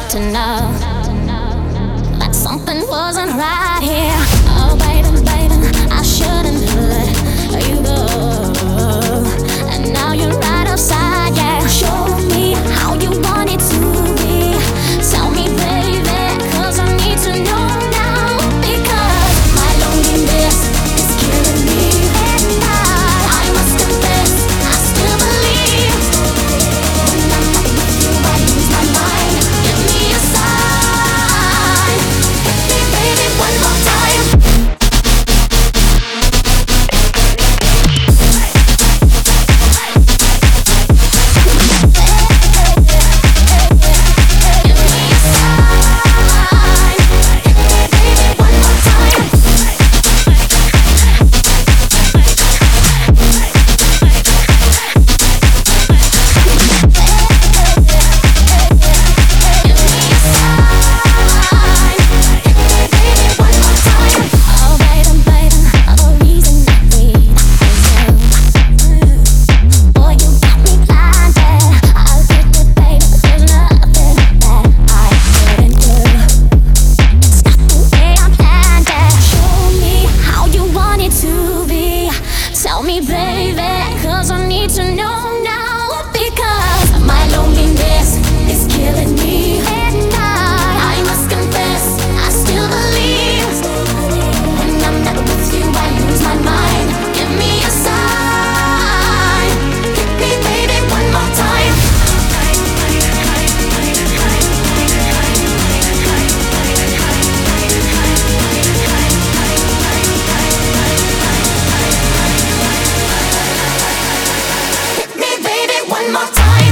to know that something wasn't right here. Oh, baby, baby, I shouldn't let you go. And now you're right outside, yeah. Show me how you want it to be. Tell me, baby, 'cause I need to know now. Because my loneliness is killing me. And I must confess, I still believe. When I'm not with you, I lose my mind. Give me a sign. Hit me, baby, one more time. Tell me, baby, 'cause I need to know now. Because my loneliness is killing me. And I must confess, I still believe. When I'm not with you, I lose my mind. Give me a sign. Hit me, baby, one more time. Hit me, baby, one more time.